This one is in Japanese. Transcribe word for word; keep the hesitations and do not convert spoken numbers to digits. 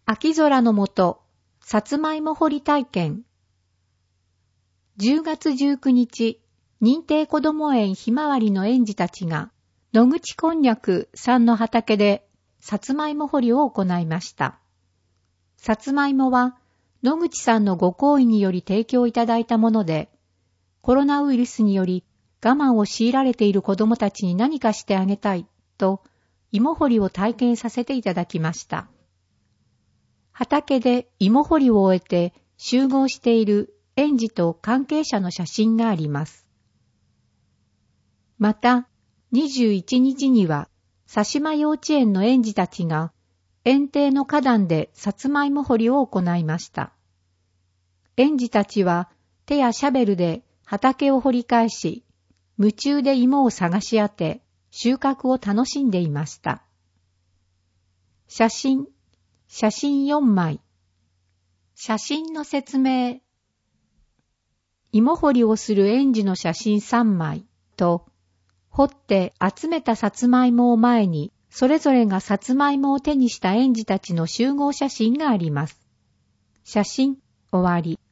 秋空の下、さつまいも掘り体験。じゅうがつじゅうくにち、認定こども園ひまわりの園児たちが、野口こんにゃくさんの畑でさつまいも掘りを行いました。さつまいもは野口さんのご厚意により提供いただいたもので、コロナウイルスにより我慢を強いられている子どもたちに何かしてあげたいと、芋掘りを体験させていただきました。畑で芋掘りを終えて集合している園児と関係者の写真があります。また、にじゅういちにちには、佐島幼稚園の園児たちが、園庭の花壇でさつまいも掘りを行いました。園児たちは手やシャベルで畑を掘り返し、夢中で芋を探し当て、収穫を楽しんでいました。写真、写真よんまい。写真の説明。芋掘りをする園児の写真さんまいと、掘って集めたさつまいもを前に、それぞれがさつまいもを手にした園児たちの集合写真があります。写真、終わり。